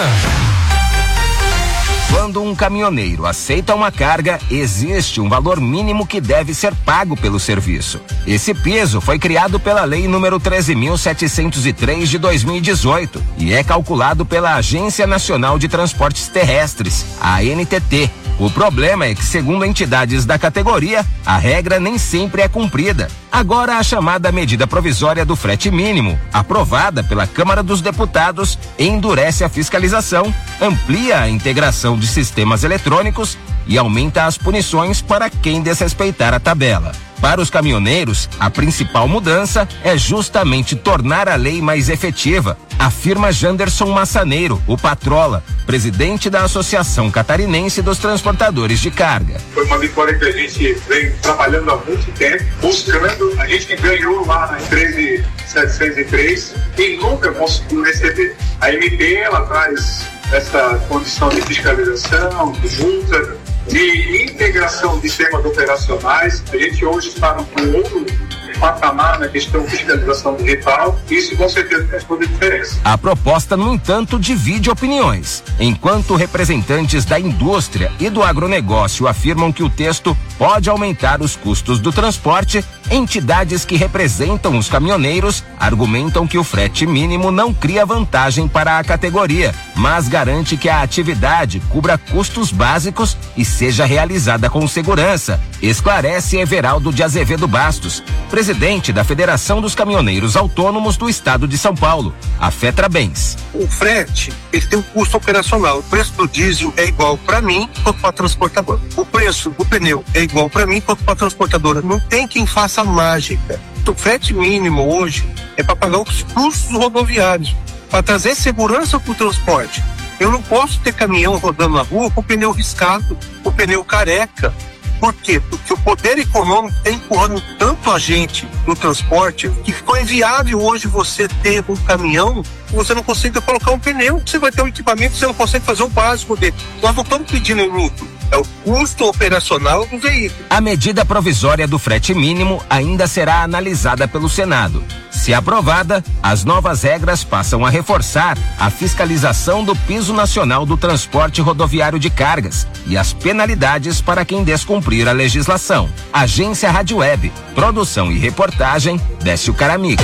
Quando um caminhoneiro aceita uma carga, existe um valor mínimo que deve ser pago pelo serviço. Esse piso foi criado pela Lei número treze mil setecentos e três de dois mil e dezoito e é calculado pela Agência Nacional de Transportes Terrestres, a A N T T. O problema é que, segundo entidades da categoria, a regra nem sempre é cumprida. Agora, a chamada medida provisória do frete mínimo, aprovada pela Câmara dos Deputados, endurece a fiscalização, amplia a integração de sistemas eletrônicos e aumenta as punições para quem desrespeitar a tabela. Para os caminhoneiros, a principal mudança é justamente tornar a lei mais efetiva, afirma Janderson Massaneiro, o Patrola, presidente da Associação Catarinense dos Transportadores de Carga. Foi uma vitória que a gente vem trabalhando há muito tempo, buscando. A gente ganhou lá na treze mil setecentos e três e nunca conseguiu receber. A M P, ela traz essa condição de fiscalização, de multa, de integração de sistemas operacionais. A gente hoje está no outro patamar na questão de fiscalização digital. Isso com certeza faz toda a diferença. A proposta, no entanto, divide opiniões. Enquanto representantes da indústria e do agronegócio afirmam que o texto pode aumentar os custos do transporte, entidades que representam os caminhoneiros argumentam que o frete mínimo não cria vantagem para a categoria, mas garante que a atividade cubra custos básicos e seja realizada com segurança, esclarece Everaldo de Azevedo Bastos, presidente da Federação dos Caminhoneiros Autônomos do Estado de São Paulo, a FETRABENS. O frete, ele tem um custo operacional. O preço do diesel é igual para mim quanto para a transportadora. O preço do pneu é igual para mim quanto para a transportadora. Não tem quem faça mágica. O frete mínimo hoje é para pagar os custos rodoviários, para trazer segurança para o transporte. Eu não posso ter caminhão rodando na rua com pneu riscado, com pneu careca. Por quê? Porque o poder econômico está empurrando tanto a gente no transporte que ficou inviável hoje você ter um caminhão que você não consegue colocar um pneu. Você vai ter um equipamento que você não consegue fazer o básico dele. Nós não estamos pedindo em lucro. É o custo operacional do veículo. A medida provisória do frete mínimo ainda será analisada pelo Senado. Se aprovada, as novas regras passam a reforçar a fiscalização do piso nacional do transporte rodoviário de cargas e as penalidades para quem descumprir a legislação. Agência Rádio Web, produção e reportagem, Décio Caramigo.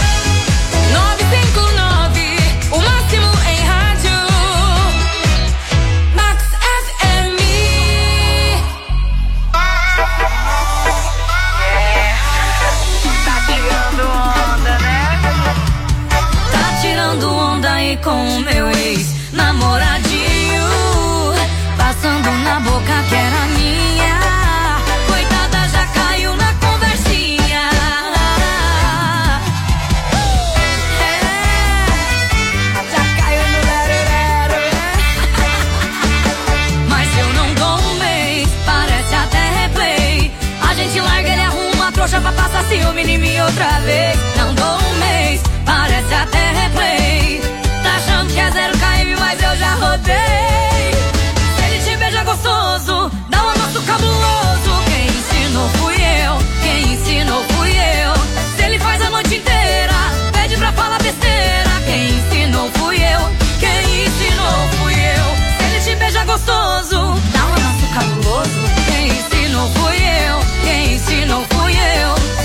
Com o meu ex-namoradinho, passando na boca que era minha. Coitada, já caiu na conversinha. É, já caiu no lero-lero. Mas eu não dou um mês, parece até replay. A gente larga, ele arruma a trouxa pra passar ciúme em mim outra vez. Não dou um mês, parece até replay. Tá achando que é zero K M, mas eu já rodei. Se ele te beija gostoso, dá um amasso cabuloso. Quem ensinou fui eu, quem ensinou fui eu. Se ele faz a noite inteira, pede pra falar besteira. Quem ensinou fui eu, quem ensinou fui eu. Se ele te beija gostoso, dá um amasso cabuloso. Quem ensinou fui eu, quem ensinou fui eu.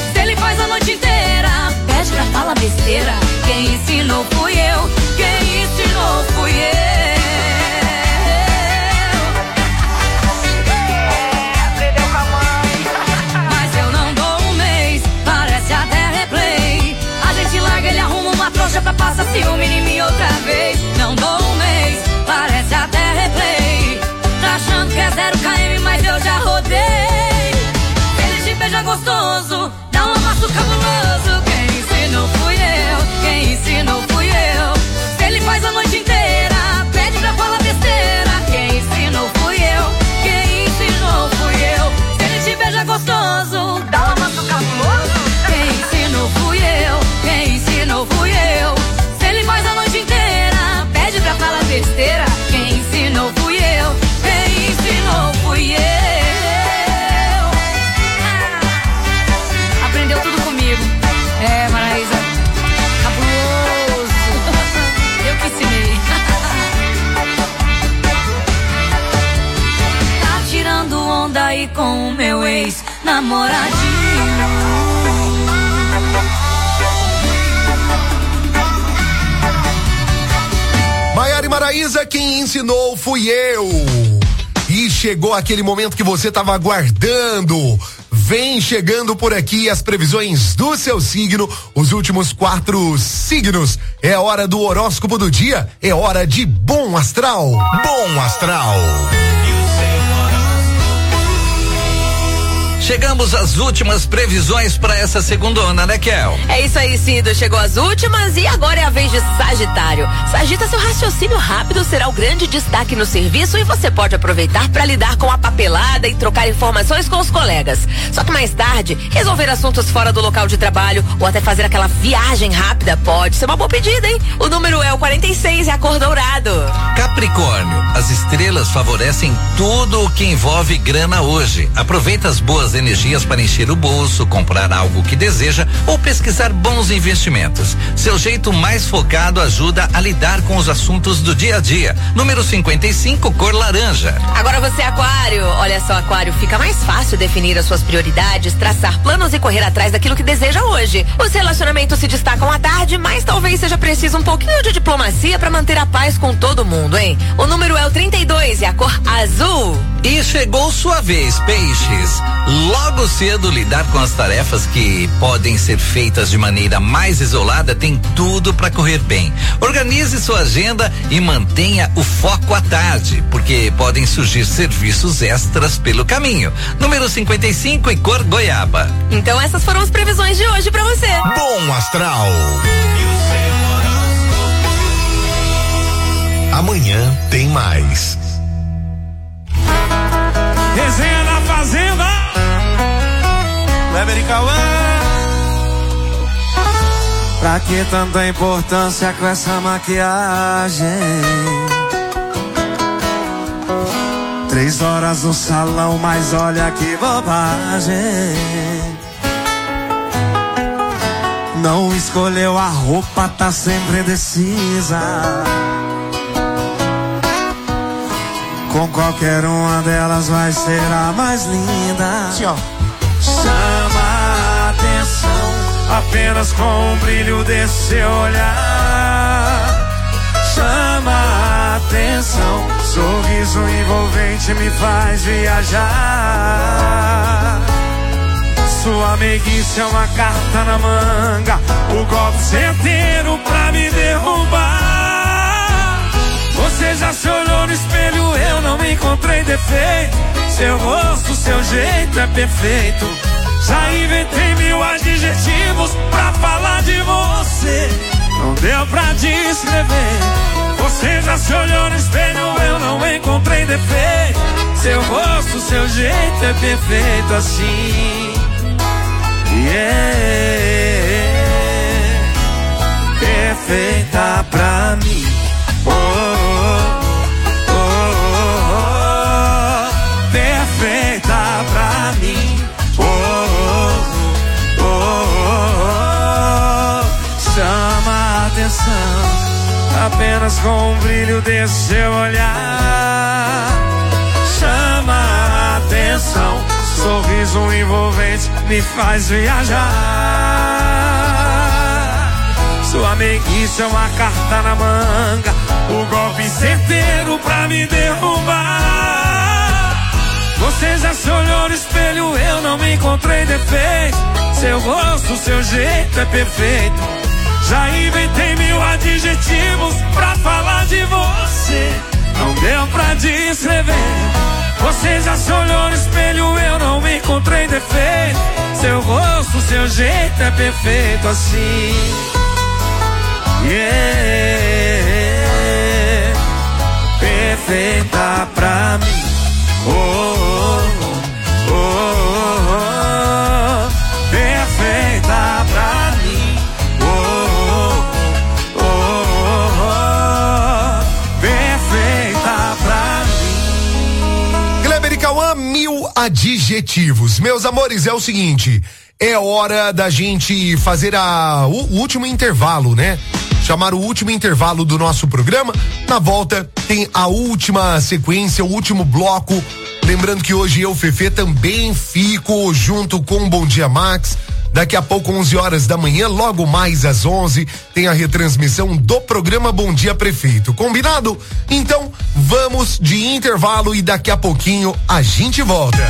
ciúme em mim outra vez. Não dou um mês, parece até replay. Tá achando que é zero km, mas eu já rodei. Ele te beija gostoso, dá um amasso cabuloso. Quem ensinou fui eu, quem ensinou fui eu. Se ele faz a noite inteira, pede pra falar besteira. Quem ensinou fui eu, quem ensinou fui eu. Se ele te beija gostoso, dá um amasso cabuloso. Quem ensinou fui eu, quem ensinou fui eu. Se ele faz a noite inteira, pede pra falar besteira. Quem ensinou fui eu, quem ensinou fui eu. Ah, aprendeu tudo comigo. É, Maraísa, cabuloso. Eu que ensinei. Tá tirando onda aí com o meu ex-namoradinho. Maiara e Maraísa, quem ensinou fui eu. E chegou aquele momento que você estava aguardando. Vem chegando por aqui as previsões do seu signo, os últimos quatro signos. É hora do horóscopo do dia, é hora de Bom Astral. Bom Astral. Chegamos às últimas previsões para essa segundona, né, Kel? É isso aí, Cido. Chegou às últimas e agora é a vez de Sagitário. Sagita, seu raciocínio rápido será o grande destaque no serviço e você pode aproveitar para lidar com a papelada e trocar informações com os colegas. Só que mais tarde, resolver assuntos fora do local de trabalho ou até fazer aquela viagem rápida pode ser uma boa pedida, hein? O número é o quarenta e seis e a cor dourado. Capricórnio, as estrelas favorecem tudo o que envolve grana hoje. Aproveita as boas energias para encher o bolso, comprar algo que deseja ou pesquisar bons investimentos. Seu jeito mais focado ajuda a lidar com os assuntos do dia a dia. Número cinquenta e cinco, cor laranja. Agora você, Aquário. Olha só, Aquário, fica mais fácil definir as suas prioridades, traçar planos e correr atrás daquilo que deseja hoje. Os relacionamentos se destacam à tarde, mas talvez seja preciso um pouquinho de diplomacia para manter a paz com todo mundo, hein? O número é o trinta e dois e a cor azul. E chegou sua vez, peixes. Logo cedo, lidar com as tarefas que podem ser feitas de maneira mais isolada tem tudo para correr bem. Organize sua agenda e mantenha o foco à tarde, porque podem surgir serviços extras pelo caminho. Número cinquenta e cinco e cor goiaba. Então essas foram as previsões de hoje para você. Bom Astral. Amanhã tem mais. Resenha na Fazenda. Kleber e Cauã. Pra que tanta importância com essa maquiagem? Três horas no salão, mas olha que bobagem. Não escolheu a roupa, tá sempre indecisa. Com qualquer uma delas vai ser a mais linda. Sim, ó. Chama a atenção apenas com o brilho desse seu olhar. Chama a atenção, sorriso envolvente me faz viajar. Sua meiguice é uma carta na manga, o golpe certeiro pra me derrubar. Você já se olhou no espelho, eu não encontrei defeito. Seu rosto, seu jeito é perfeito. Já inventei mil adjetivos pra falar de você. Não deu pra descrever. Você já se olhou no espelho, eu não encontrei defeito. Seu rosto, seu jeito é perfeito assim. Yeah. Perfeita pra mim. Oh, oh, oh, oh, oh. Perfeita pra mim. Oh, oh, oh, oh. Chama a atenção apenas com o brilho desse seu olhar. Chama a atenção, sorriso envolvente me faz viajar. Sua meiguice é uma carta na manga, o golpe certeiro pra me derrubar. Você já se olhou no espelho, eu não me encontrei defeito. Seu rosto, seu jeito é perfeito. Já inventei mil adjetivos pra falar de você. Não deu pra descrever. Você já se olhou no espelho, eu não me encontrei defeito. Seu rosto, seu jeito é perfeito assim. Yeah, perfeita pra mim. Oh, oh, oh, oh, oh. Perfeita pra mim. Oh, oh, oh, oh, oh. Perfeita pra mim. Kleber e Cauã, mil adjetivos. Meus amores, é o seguinte, é hora da gente fazer a, o, o último intervalo, né? Chamar o último intervalo do nosso programa. Na volta tem a última sequência, o último bloco. Lembrando que hoje eu, Fefe, também fico junto com o Bom Dia Max. Daqui a pouco, onze horas da manhã, logo mais às onze, tem a retransmissão do programa Bom Dia Prefeito. Combinado? Então, vamos de intervalo e daqui a pouquinho a gente volta.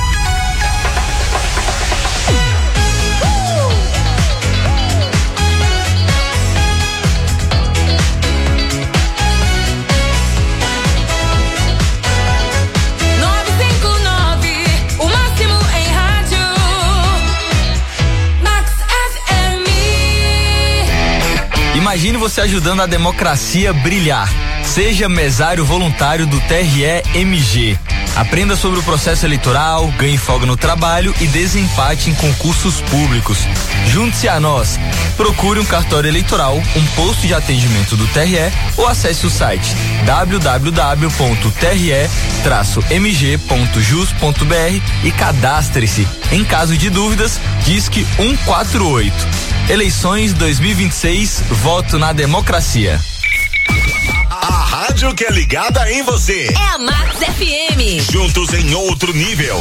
Imagine você ajudando a democracia a brilhar. Seja mesário voluntário do T R E M G. Aprenda sobre o processo eleitoral, ganhe folga no trabalho e desempate em concursos públicos. Junte-se a nós. Procure um cartório eleitoral, um posto de atendimento do T R E ou acesse o site w w w ponto t r e traço m g ponto jus ponto b r e cadastre-se. Em caso de dúvidas, disque um quatro oito. Eleições dois mil e vinte e seis, voto na democracia. A rádio que é ligada em você. É a Max F M. Juntos em outro nível.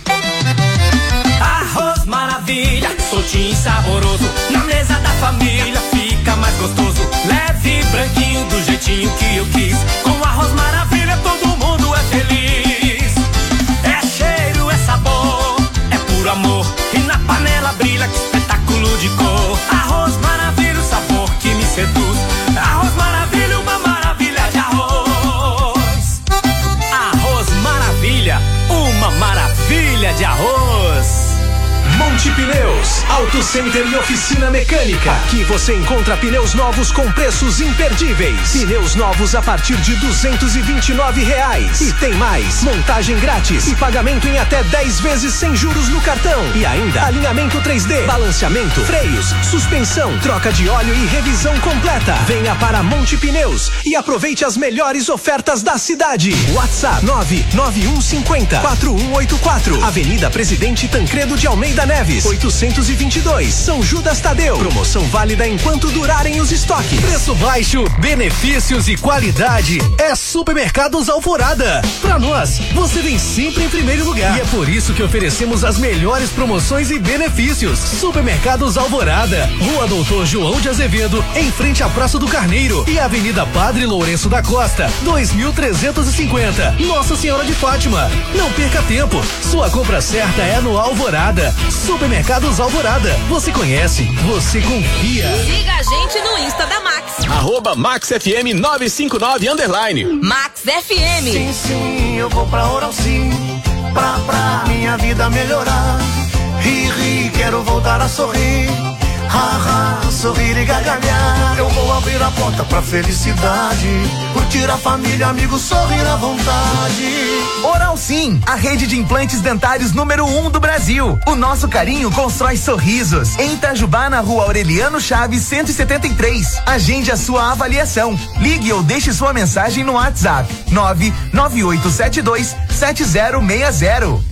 Arroz maravilha, soltinho e saboroso. Na mesa da família fica mais gostoso. Leve, branquinho, do jeitinho que eu quis. Com arroz maravilha todo mundo é feliz. É cheiro, é sabor, é puro amor. E na panela brilha, que espetáculo de cor. Arroz maravilha, o sabor que me seduz. Arroz maravilha, uma maravilha de arroz. Arroz maravilha, uma maravilha de arroz. Monte Pneus, Auto Center e Oficina Mecânica. Aqui você encontra pneus novos com preços imperdíveis. Pneus novos a partir de duzentos e vinte e nove reais. E tem mais, montagem grátis e pagamento em até dez vezes sem juros no cartão. E ainda alinhamento três D, balanceamento, freios, suspensão, troca de óleo e revisão completa. Venha para Monte Pneus e aproveite as melhores ofertas da cidade. WhatsApp nove nove um cinco zero quatro um oito quatro. Avenida Presidente Tancredo de Almeida Neves, oitocentos e vinte e dois, São Judas Tadeu. Promoção válida enquanto durarem os estoques. Preço baixo, benefícios e qualidade é Supermercados Alvorada. Pra nós, você vem sempre em primeiro lugar. E é por isso que oferecemos as melhores promoções e benefícios. Supermercados Alvorada, Rua Doutor João de Azevedo, em frente à Praça do Carneiro, e Avenida Padre Lourenço da Costa, dois mil trezentos e cinquenta, Nossa Senhora de Fátima. Não perca tempo, sua compra certa é no Alvorada. Supermercados Alvorada, você conhece, você confia. Siga a gente no Insta da Max. Arroba Max F M nove cinco nove underline. Max F M. Sim, sim, eu vou pra Oral Sim, pra, pra minha vida melhorar. Ri, ri, quero voltar a sorrir. Ha, ha, sorrir e gargalhar. Eu vou abrir a porta pra felicidade. Curtir a família, amigos, sorrir à vontade. Oral Sim, a rede de implantes dentários número um do Brasil. O nosso carinho constrói sorrisos. Em Itajubá, na Rua Aureliano Chaves, cento e setenta e três. Agende a sua avaliação. Ligue ou deixe sua mensagem no WhatsApp nove nove oito sete dois sete zero seis zero.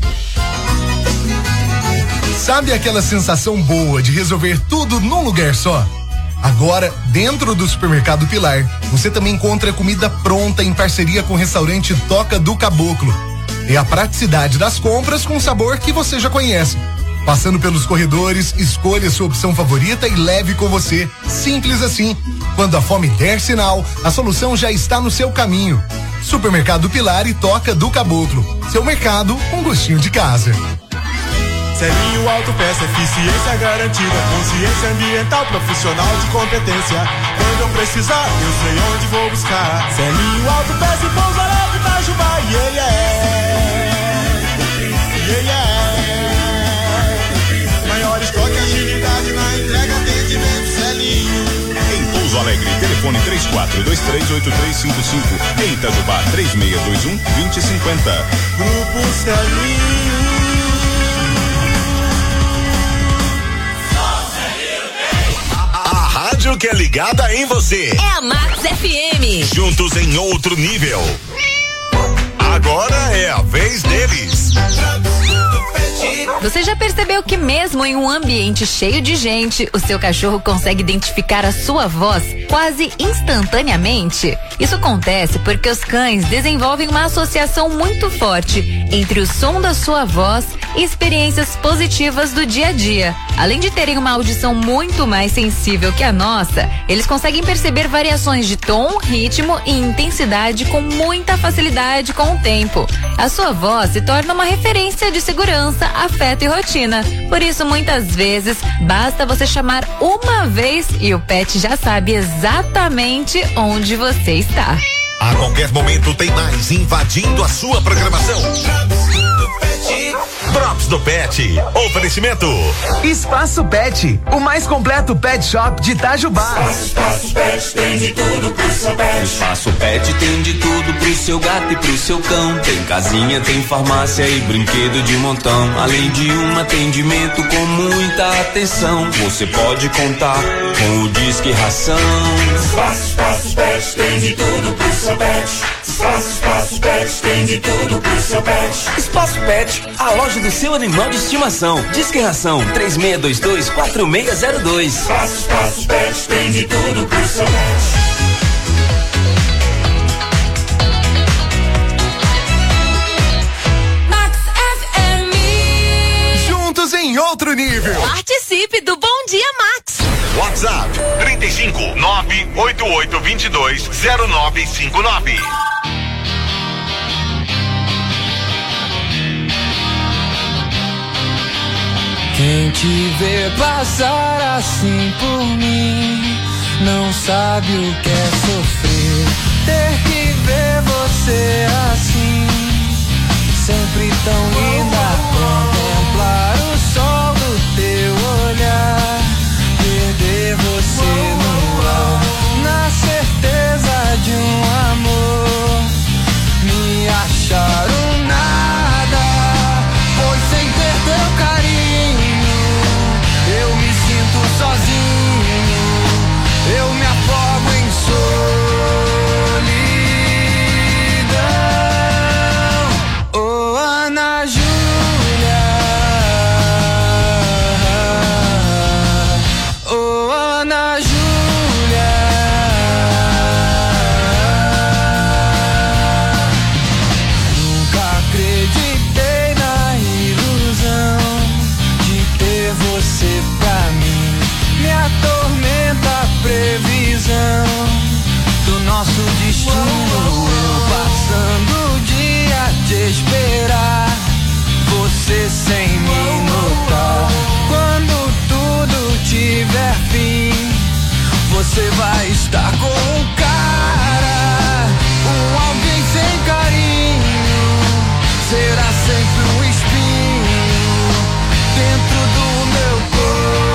Sabe aquela sensação boa de resolver tudo num lugar só? Agora, dentro do Supermercado Pilar, você também encontra comida pronta em parceria com o restaurante Toca do Caboclo. É a praticidade das compras com sabor que você já conhece. Passando pelos corredores, escolha sua opção favorita e leve com você. Simples assim. Quando a fome der sinal, a solução já está no seu caminho. Supermercado Pilar e Toca do Caboclo. Seu mercado com gostinho de casa. Celinho Autopeça, eficiência garantida, consciência ambiental, profissional de competência. Quando eu precisar, eu sei onde vou buscar. Celinho Autopeça e Pouso Alegre, Itajubá, yeah, yeah. Yeah, yeah. Maior estoque, agilidade na entrega, atendimento, Celinho. Em Pouso Alegre, telefone três quatro dois três oito três cinco cinco. Em Itajubá, três seis dois um dois zero cinco zero. Grupo Celinho. A rádio que é ligada em você. É a Max F M. Juntos em outro nível. Agora é a vez deles. Você já percebeu que mesmo em um ambiente cheio de gente, o seu cachorro consegue identificar a sua voz quase instantaneamente? Isso acontece porque os cães desenvolvem uma associação muito forte entre o som da sua voz e experiências positivas do dia a dia. Além de terem uma audição muito mais sensível que a nossa, eles conseguem perceber variações de tom, ritmo e intensidade com muita facilidade com o tempo. A sua voz se torna uma referência de segurança, afeto e rotina. Por isso, muitas vezes, basta você chamar uma vez e o pet já sabe exatamente onde você está. A qualquer momento tem mais invadindo a sua programação. Drops do Pet. Oferecimento. Espaço Pet, o mais completo pet shop de Itajubá. Espaço, Espaço Pet tem de tudo pro seu pet. Espaço Pet tem de tudo pro seu gato e pro seu cão. Tem casinha, tem farmácia e brinquedo de montão. Além de um atendimento com muita atenção. Você pode contar com o Disque Ração. Espaço, Espaço Pet tem de tudo pro seu pet. Espaço, Espaço Pet tem de tudo pro seu pet. Espaço Pet, a loja do seu animal de estimação. Disque Ração três seis dois dois quatro seis zero dois. Espaço, Espaço Pet tem de tudo pro seu pet. Em outro nível. Participe do Bom Dia Max. WhatsApp trinta e cinco, nove oito oito dois dois, zero nove cinco nove. Quem te vê passar assim por mim não sabe o que é sofrer. Ter que ver você assim, sempre tão linda. Contemplar o sol do teu olhar, perder você no ar, na certeza de um amor, me achar um nada, pois sem ter teu carinho, eu me sinto sozinho, eu me afogo em solidão. Oh, Ana Júlia, do nosso destino, eu passando o dia de esperar você sem me notar. Quando tudo tiver fim, você vai estar com um cara, um alguém sem carinho, será sempre um espinho dentro do meu corpo.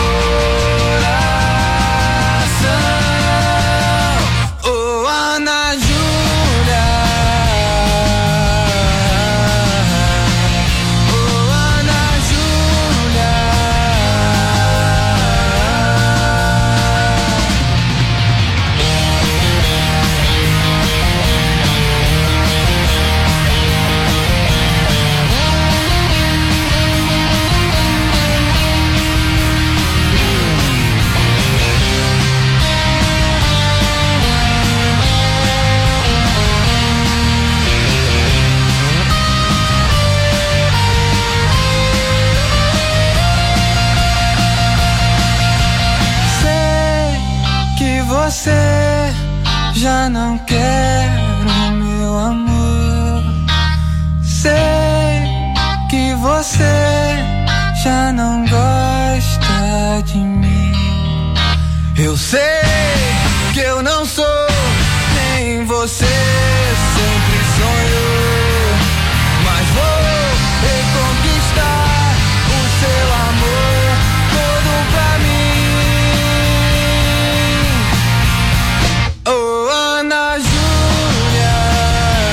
Você já não quer o meu amor. Sei que você já não gosta de mim. Eu sei que eu não sou